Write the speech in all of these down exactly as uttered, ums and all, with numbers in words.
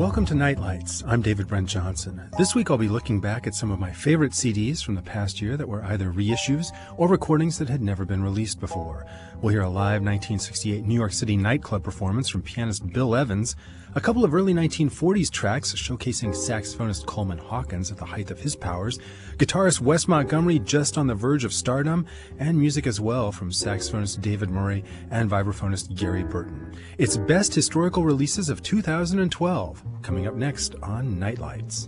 Welcome to Nightlights. I'm David Brent Johnson. This week I'll be looking back at some of my favorite C Ds from the past year that were either reissues or recordings that had never been released before. We'll hear a live nineteen sixty-eight New York City nightclub performance from pianist Bill Evans, a couple of early nineteen forties tracks showcasing saxophonist Coleman Hawkins at the height of his powers, guitarist Wes Montgomery just on the verge of stardom, and music as well from saxophonist David Murray and vibraphonist Gary Burton. It's best historical releases of two thousand twelve, coming up next on Nightlights.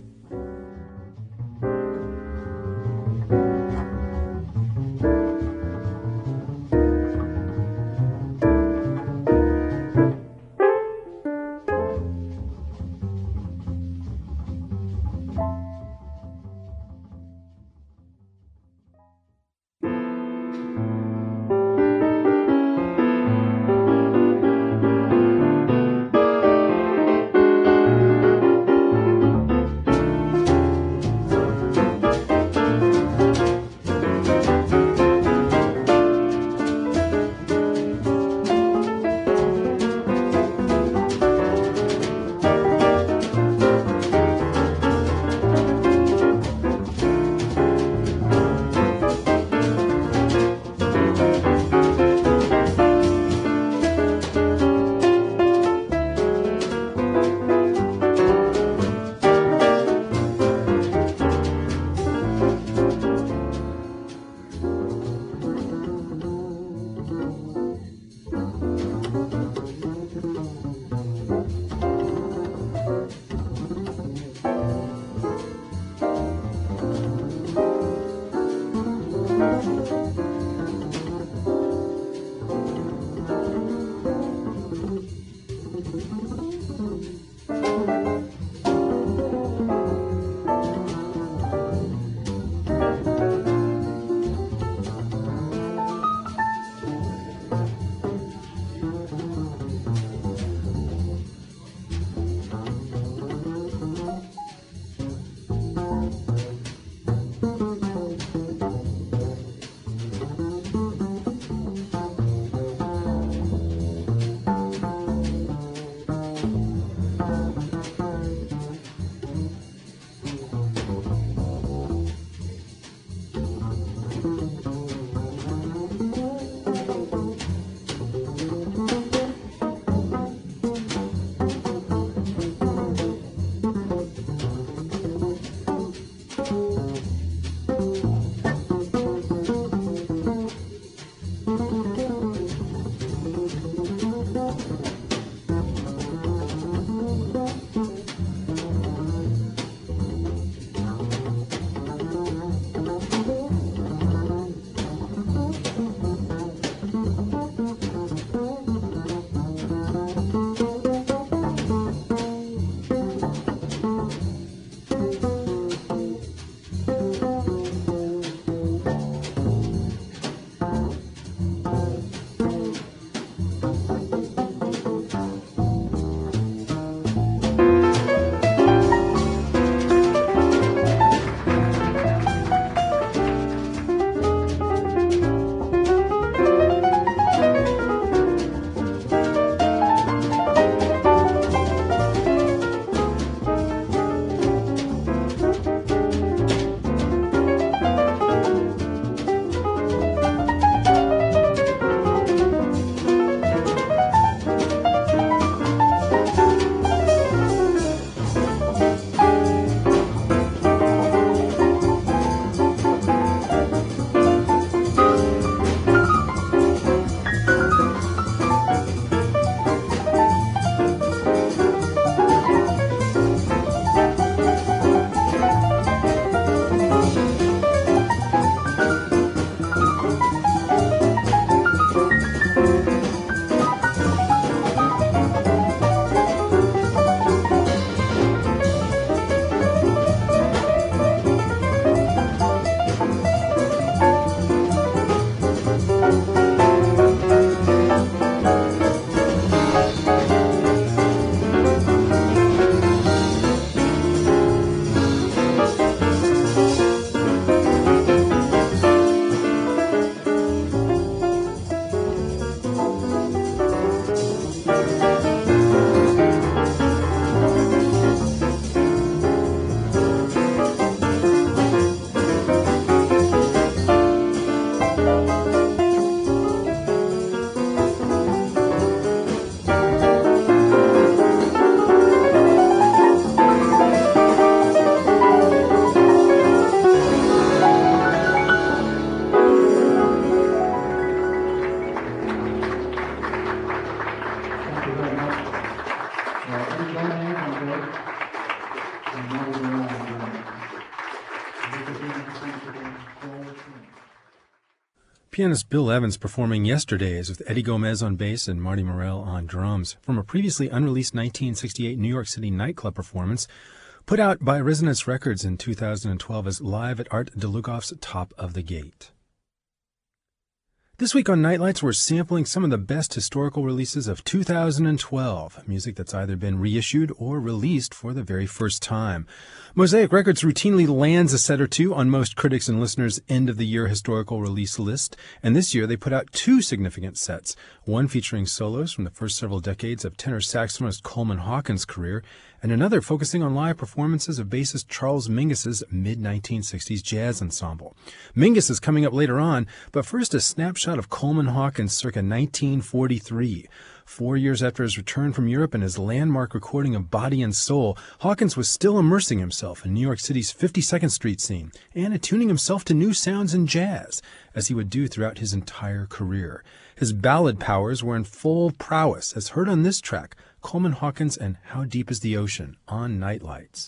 Pianist Bill Evans performing Yesterdays with Eddie Gomez on bass and Marty Morell on drums from a previously unreleased nineteen sixty-eight New York City nightclub performance put out by Resonance Records in two thousand twelve as Live at Art Delugoff's Top of the Gate. This week on Nightlights, we're sampling some of the best historical releases of two thousand twelve, music that's either been reissued or released for the very first time. Mosaic Records routinely lands a set or two on most critics' and listeners' end-of-the-year historical release list, and this year they put out two significant sets, one featuring solos from the first several decades of tenor saxophonist Coleman Hawkins' career, and another focusing on live performances of bassist Charles Mingus's mid nineteen sixties jazz ensemble. Mingus is coming up later on, but first a snapshot of Coleman Hawkins circa nineteen forty-three. Four years after his return from Europe and his landmark recording of Body and Soul, Hawkins was still immersing himself in New York City's fifty-second Street scene and attuning himself to new sounds in jazz, as he would do throughout his entire career. His ballad powers were in full prowess, as heard on this track, Coleman Hawkins and How Deep is the Ocean on Nightlights.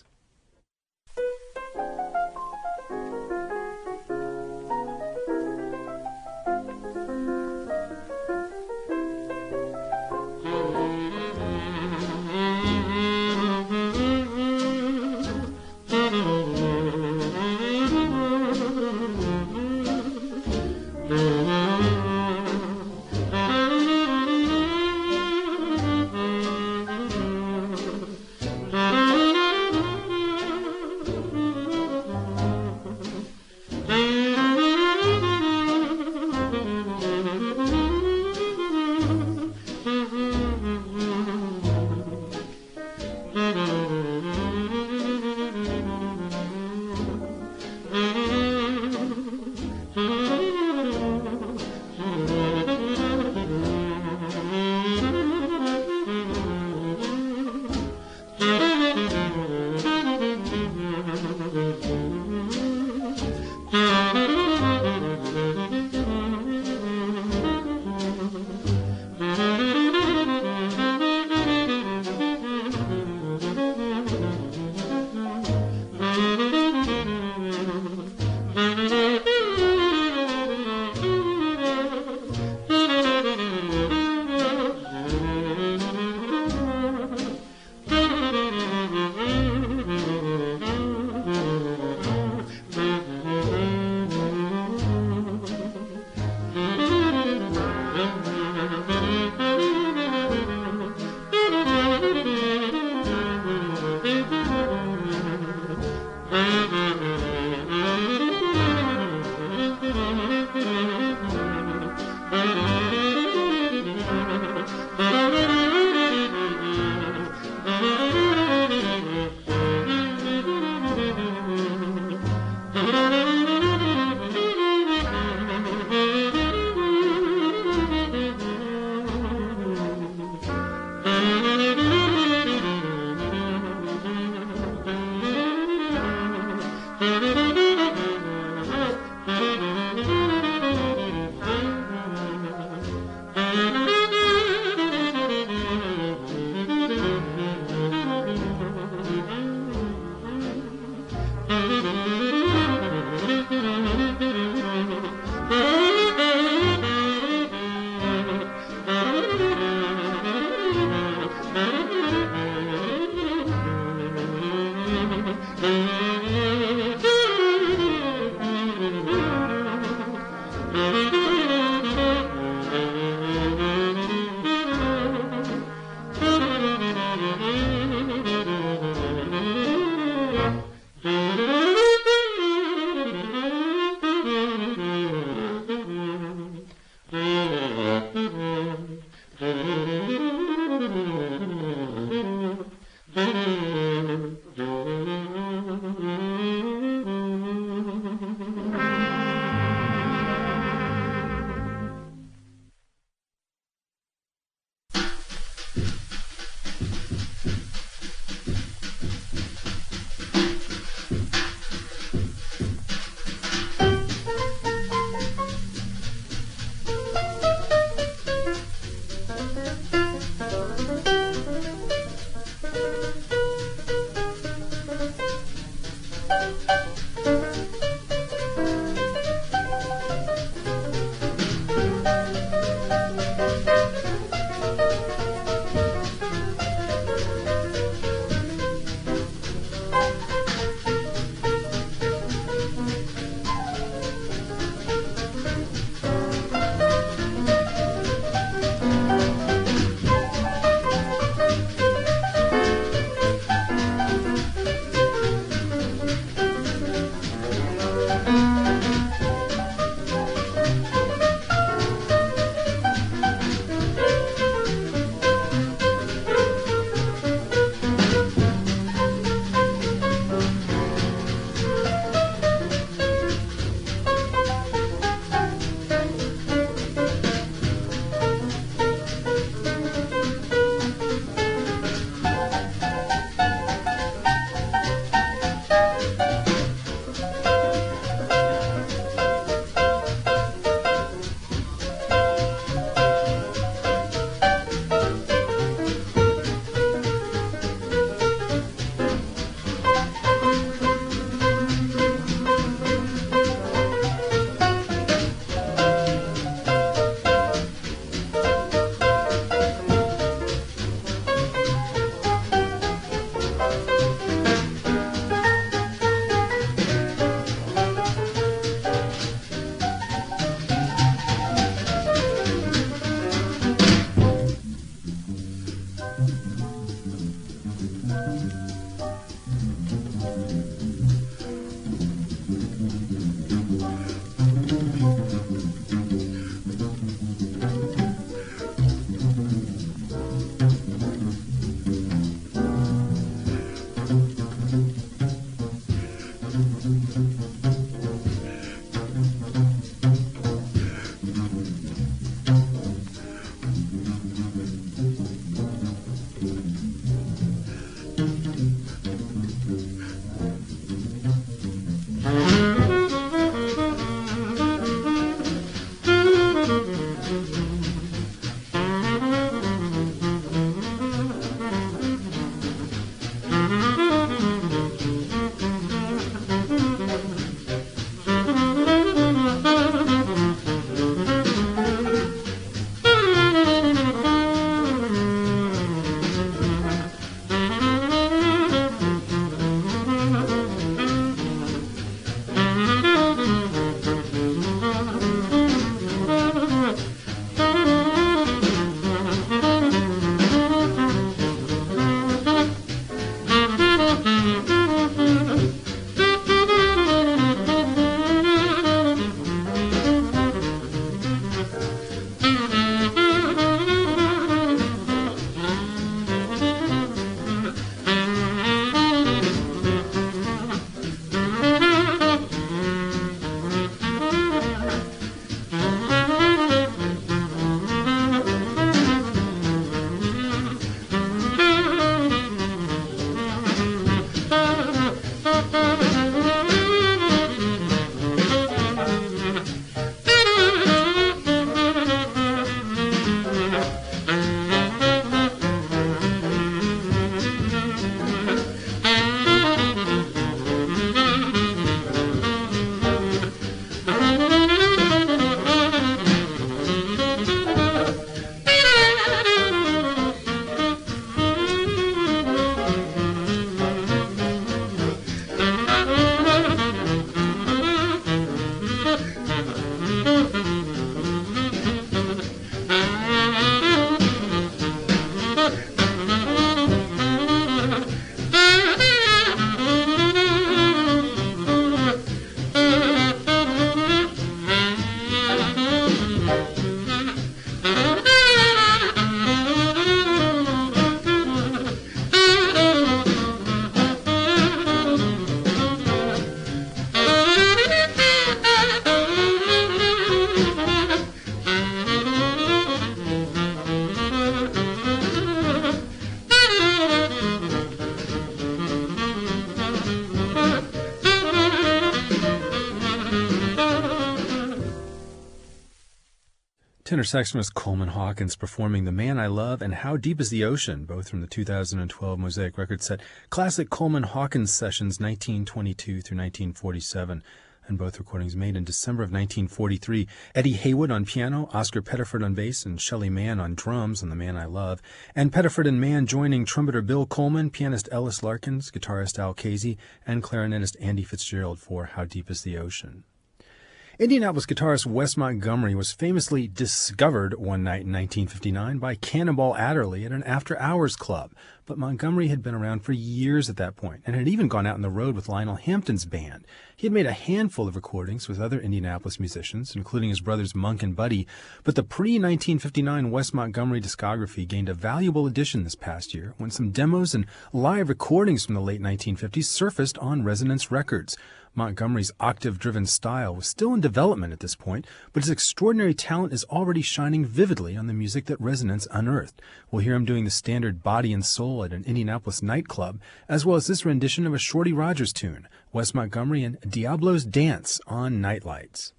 Tenor saxophonist Coleman Hawkins performing The Man I Love and How Deep is the Ocean, both from the two thousand twelve Mosaic record set Classic Coleman Hawkins Sessions nineteen twenty-two through nineteen forty-seven, and both recordings made in December of nineteen forty-three. Eddie Haywood on piano, Oscar Pettiford on bass, and Shelley Mann on drums on The Man I Love, and Pettiford and Mann joining trumpeter Bill Coleman, pianist Ellis Larkins, guitarist Al Casey, and clarinetist Andy Fitzgerald for How Deep is the Ocean. Indianapolis guitarist Wes Montgomery was famously discovered one night in nineteen fifty-nine by Cannonball Adderley at an after-hours club, but Montgomery had been around for years at that point and had even gone out on the road with Lionel Hampton's band. He had made a handful of recordings with other Indianapolis musicians, including his brothers Monk and Buddy, but the pre-nineteen fifty-nine Wes Montgomery discography gained a valuable addition this past year when some demos and live recordings from the late nineteen fifties surfaced on Resonance Records. Montgomery's octave-driven style was still in development at this point, but his extraordinary talent is already shining vividly on the music that Resonance unearthed. We'll hear him doing the standard Body and Soul at an Indianapolis nightclub, as well as this rendition of a Shorty Rogers tune, Wes Montgomery and Diablo's Dance on Nightlights.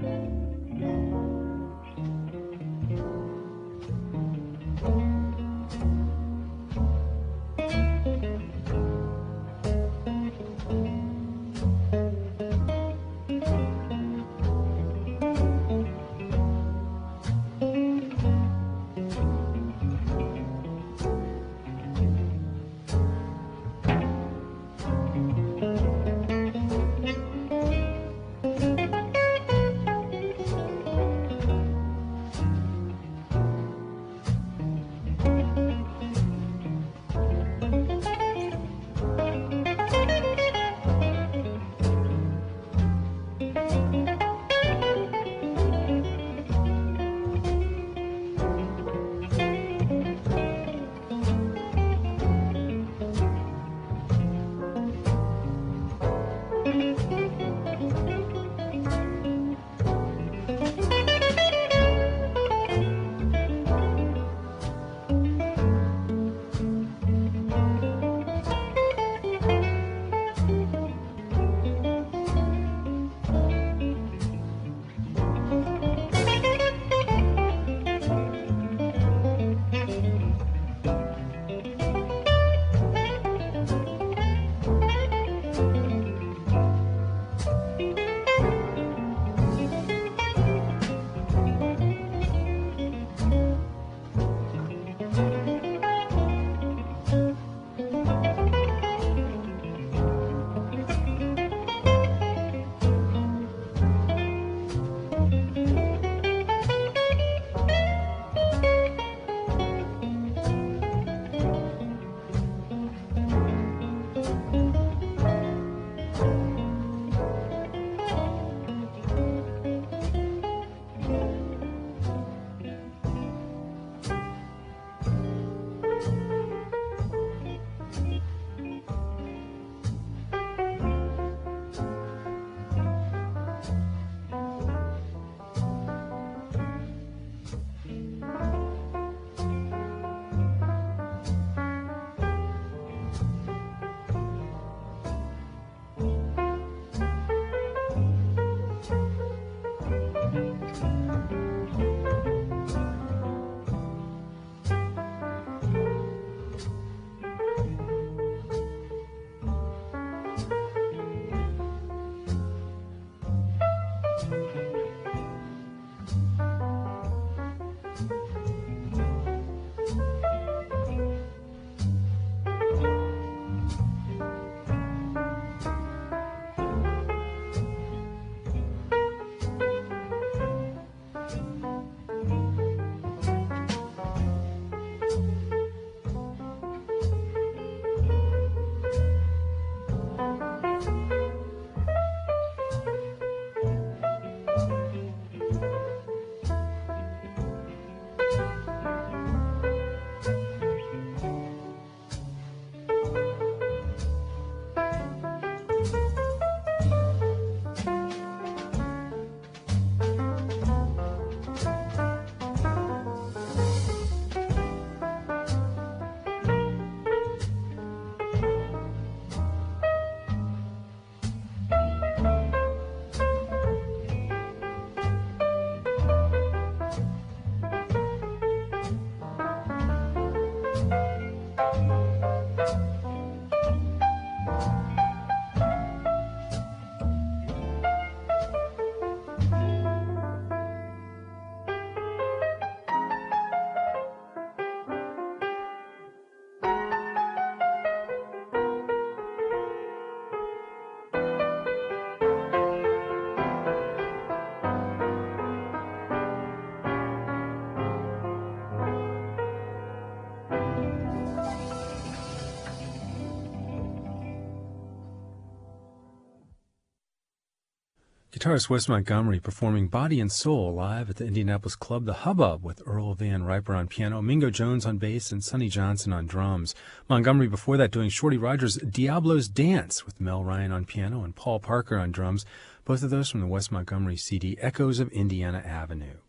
Guitarist Wes Montgomery performing Body and Soul live at the Indianapolis Club The Hubbub with Earl Van Riper on piano, Mingo Jones on bass, and Sonny Johnson on drums. Montgomery before that doing Shorty Rogers' Diablo's Dance with Mel Ryan on piano and Paul Parker on drums, both of those from the Wes Montgomery C D Echoes of Indiana Avenue.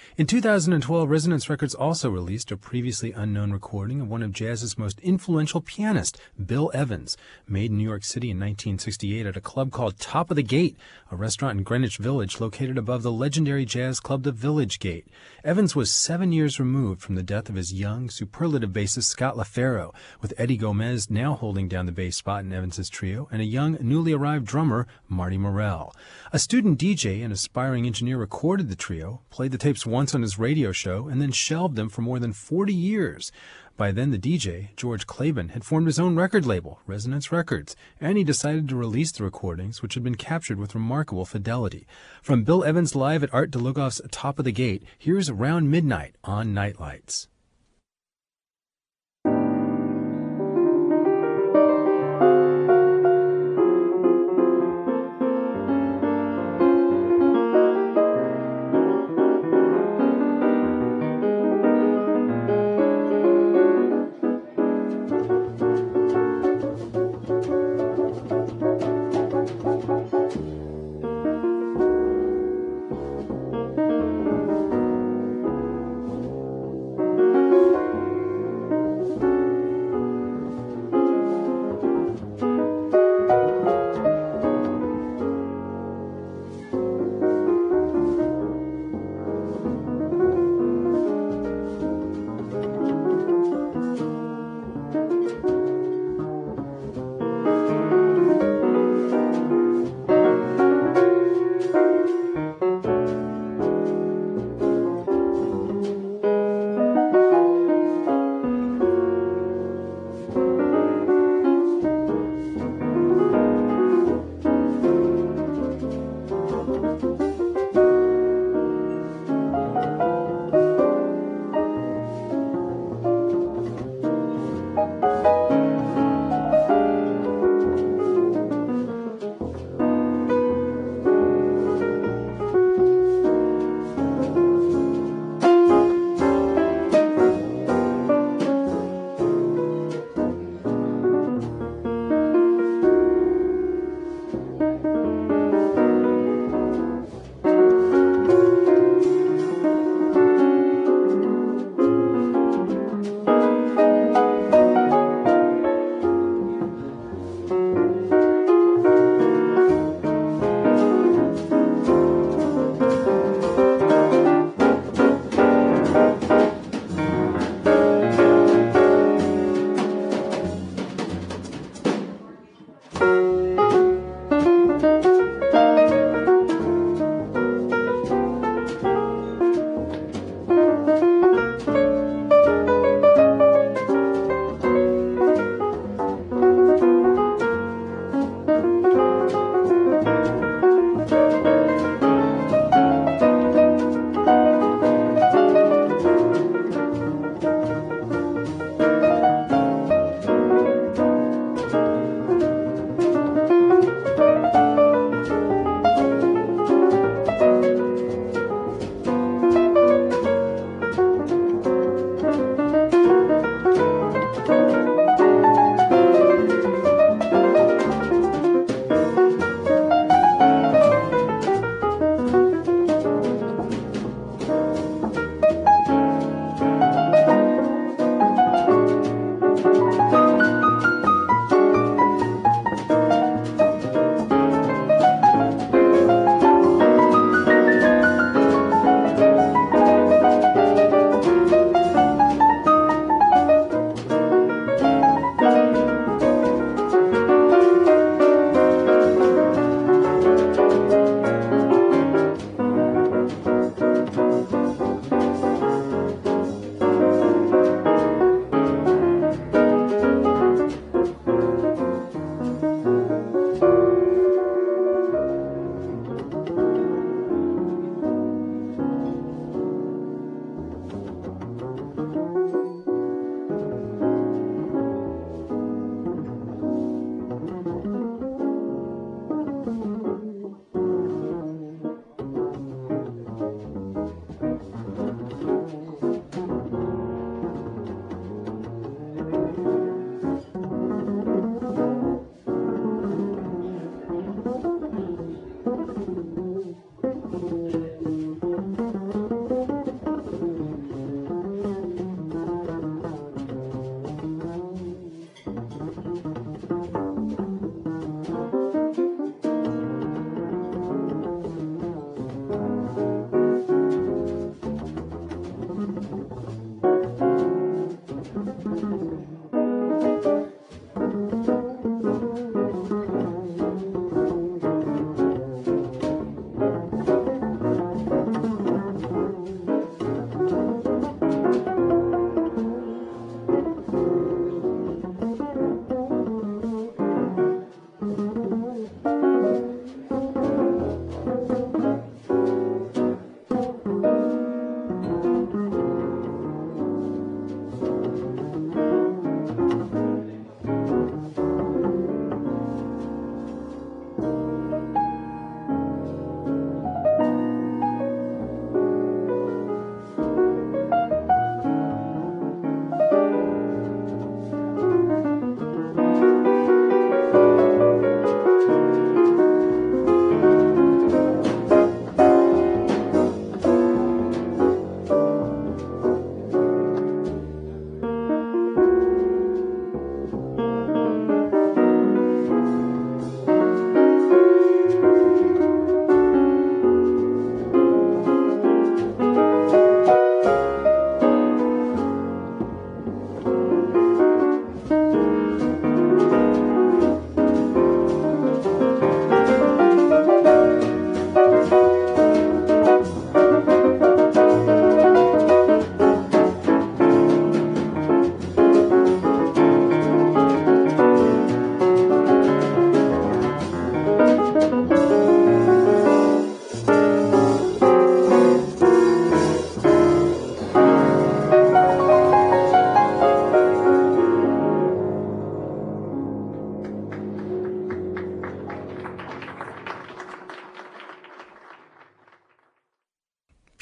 In two thousand twelve, Resonance Records also released a previously unknown recording of one of jazz's most influential pianists, Bill Evans, made in New York City in nineteen sixty-eight at a club called Top of the Gate, a restaurant in Greenwich Village located above the legendary jazz club The Village Gate. Evans was seven years removed from the death of his young, superlative bassist Scott LaFaro, with Eddie Gomez now holding down the bass spot in Evans's trio, and a young, newly arrived drummer, Marty Morell. A student D J and aspiring engineer recorded the trio, played the tapes once on his radio show, and then shelved them for more than forty years. By then, the D J, George Claiborne, had formed his own record label, Resonance Records, and he decided to release the recordings, which had been captured with remarkable fidelity. From Bill Evans live at Art DeLugoff's Top of the Gate, here's Around Midnight on Nightlights.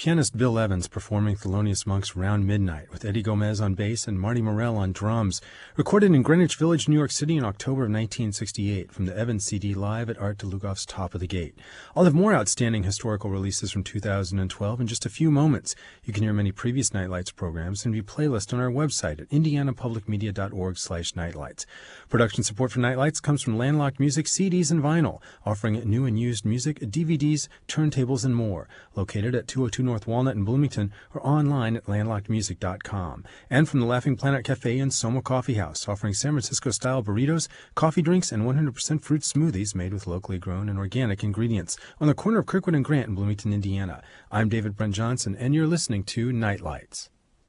pianist Bill Evans performing Thelonious Monk's Round Midnight with Eddie Gomez on bass and Marty Morell on drums, recorded in Greenwich Village, New York City in October of nineteen sixty-eight from the Evans C D live at Art DeLugoff's Top of the Gate. I'll have more outstanding historical releases from two thousand twelve in just a few moments. You can hear many previous Nightlights programs and view playlists on our website at indiana public media dot org slash nightlights. Production support for Nightlights comes from Landlocked Music C Ds and vinyl, offering new and used music, D V Ds, turntables, and more. Located at two oh two North Walnut in Bloomington or online at landlocked music dot com. And from the Laughing Planet Cafe and Soma Coffee House, offering San Francisco-style burritos, coffee drinks, and one hundred percent fruit smoothies made with locally grown and organic ingredients on the corner of Kirkwood and Grant in Bloomington, Indiana. I'm David Brent Johnson, and you're listening to Nightlights.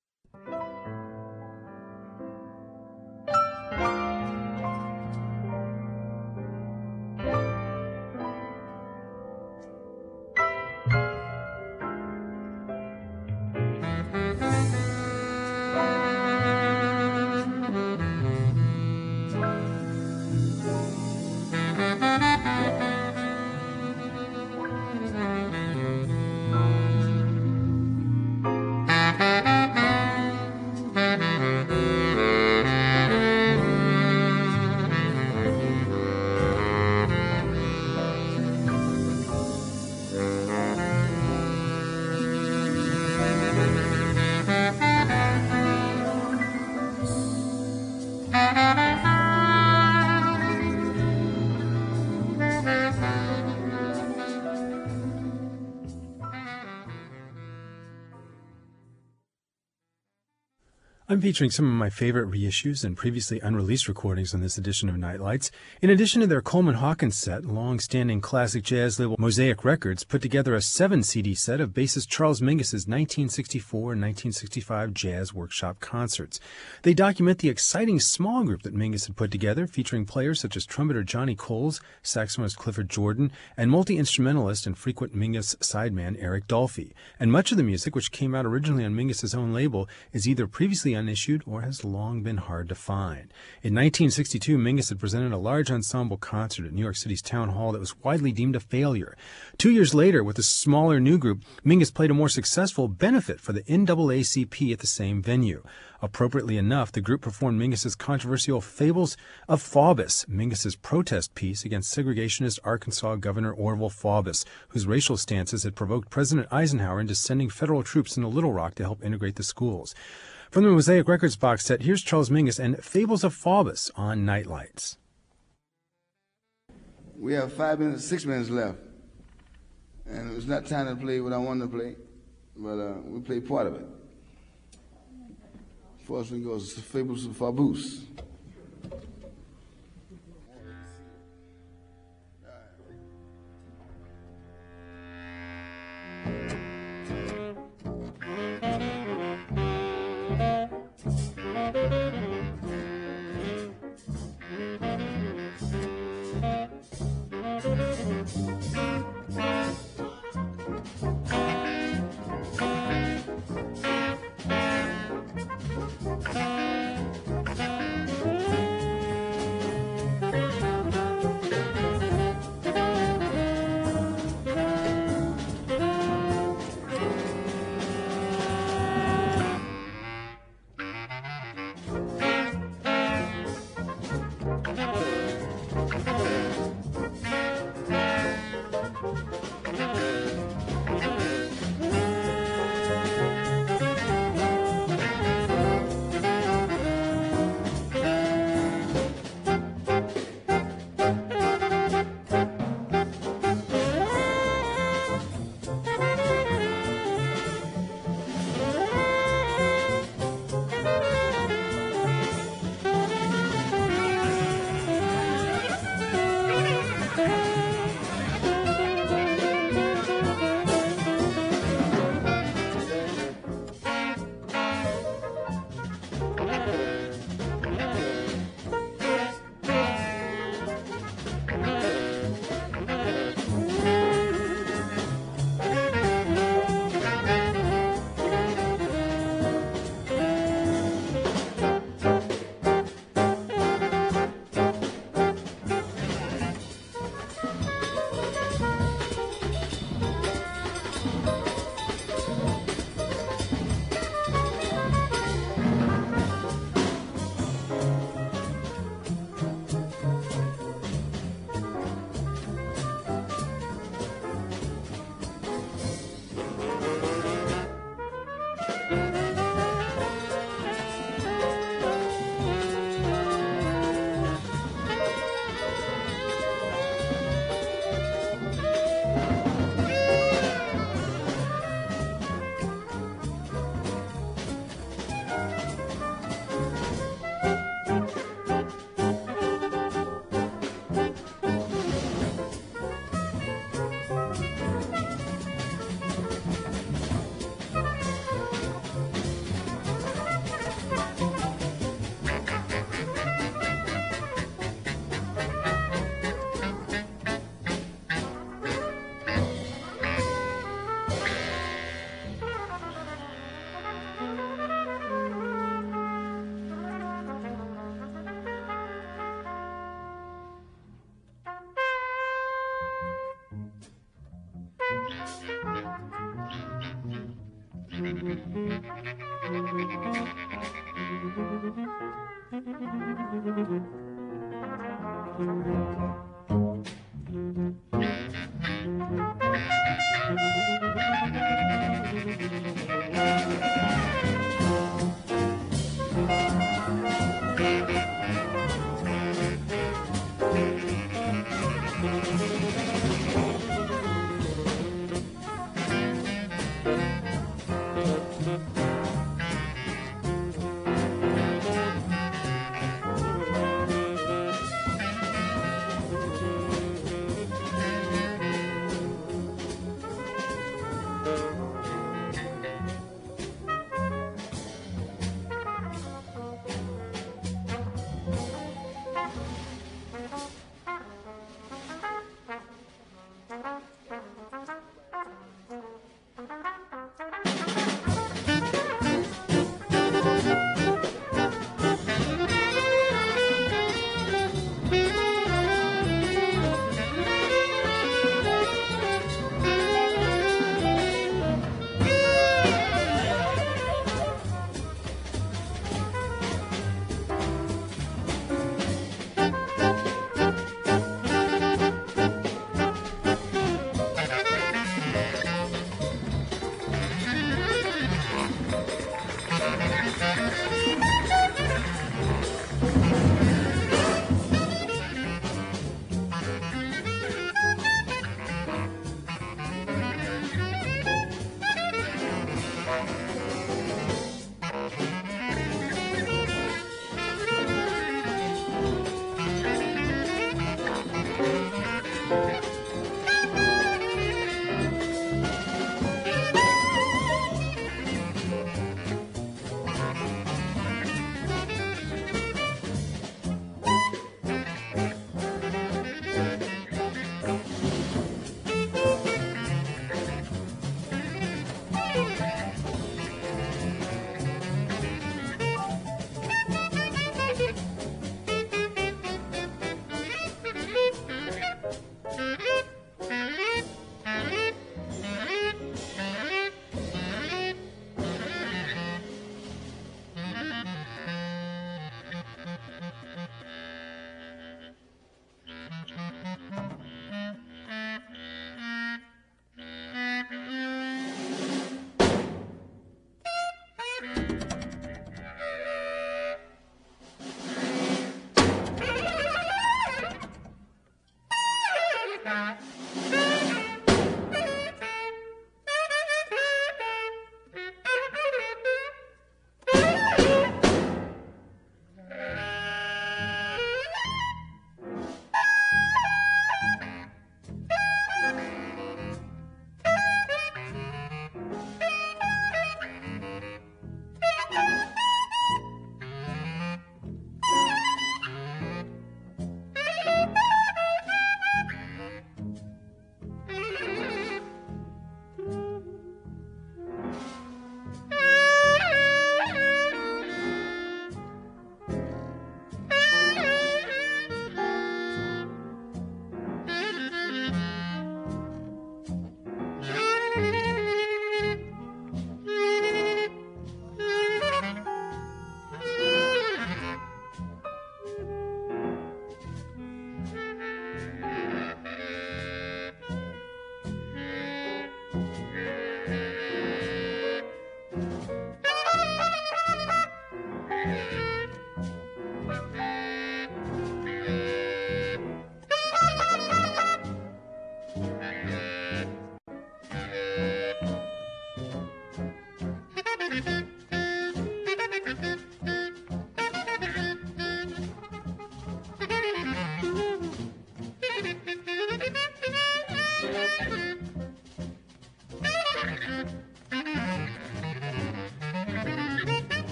I'm featuring some of my favorite reissues and previously unreleased recordings on this edition of Nightlights. In addition to their Coleman Hawkins set, long-standing classic jazz label Mosaic Records put together a seven-C D set of bassist Charles Mingus's nineteen sixty-four and nineteen sixty-five jazz workshop concerts. They document the exciting small group that Mingus had put together, featuring players such as trumpeter Johnny Coles, saxophonist Clifford Jordan, and multi-instrumentalist and frequent Mingus sideman Eric Dolphy. And much of the music, which came out originally on Mingus's own label, is either previously unissued or has long been hard to find. In nineteen sixty-two, Mingus had presented a large ensemble concert at New York City's Town Hall that was widely deemed a failure. Two years later, with a smaller new group, Mingus played a more successful benefit for the N double A C P at the same venue. Appropriately enough, the group performed Mingus's controversial Fables of Faubus, Mingus's protest piece against segregationist Arkansas Governor Orville Faubus, whose racial stances had provoked President Eisenhower into sending federal troops into Little Rock to help integrate the schools. From the Mosaic Records box set, here's Charles Mingus and Fables of Faubus on Nightlights. We have five minutes, six minutes left. And it's not time to play what I wanted to play, but uh, we play part of it. First one goes Fables of Faubus.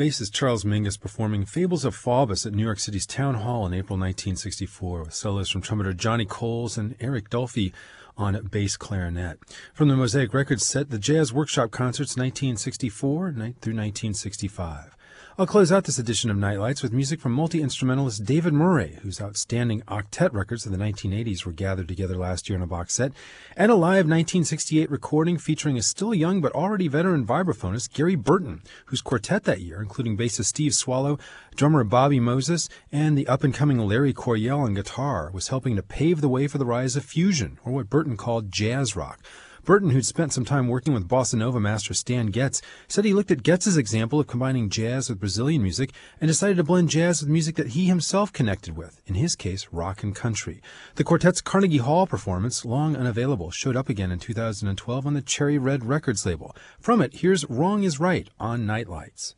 Bassist Charles Mingus performing Fables of Faubus at New York City's Town Hall in April nineteen sixty-four, with solos from trumpeter Johnny Coles and Eric Dolphy on bass clarinet. From the Mosaic Records set, the Jazz Workshop Concerts nineteen sixty-four through nineteen sixty-five. I'll close out this edition of Nightlights with music from multi-instrumentalist David Murray, whose outstanding octet records of the nineteen eighties were gathered together last year in a box set, and a live nineteen sixty-eight recording featuring a still young but already veteran vibraphonist, Gary Burton, whose quartet that year, including bassist Steve Swallow, drummer Bobby Moses, and the up-and-coming Larry Coryell on guitar, was helping to pave the way for the rise of fusion, or what Burton called jazz rock. Burton, who'd spent some time working with bossa nova master Stan Getz, said he looked at Getz's example of combining jazz with Brazilian music and decided to blend jazz with music that he himself connected with, in his case, rock and country. The quartet's Carnegie Hall performance, long unavailable, showed up again in two thousand twelve on the Cherry Red Records label. From it, here's Wrong is Right on Nightlights.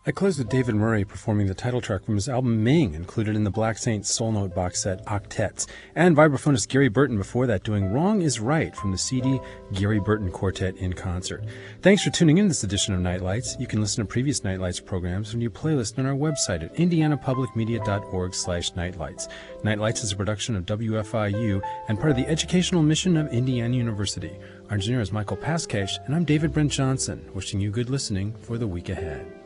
I closed with David Murray performing the title track from his album Ming, included in the Black Saints Soul Note box set Octets, and vibraphonist Gary Burton before that doing Wrong is Right from the C D Gary Burton Quartet in Concert. Thanks for tuning in this edition of Nightlights. You can listen to previous Nightlights programs from your playlist on our website at indiana public media dot org slash nightlights. Nightlights is a production of W F I U and part of the educational mission of Indiana University. Our engineer is Michael Pascash, and I'm David Brent Johnson, wishing you good listening for the week ahead.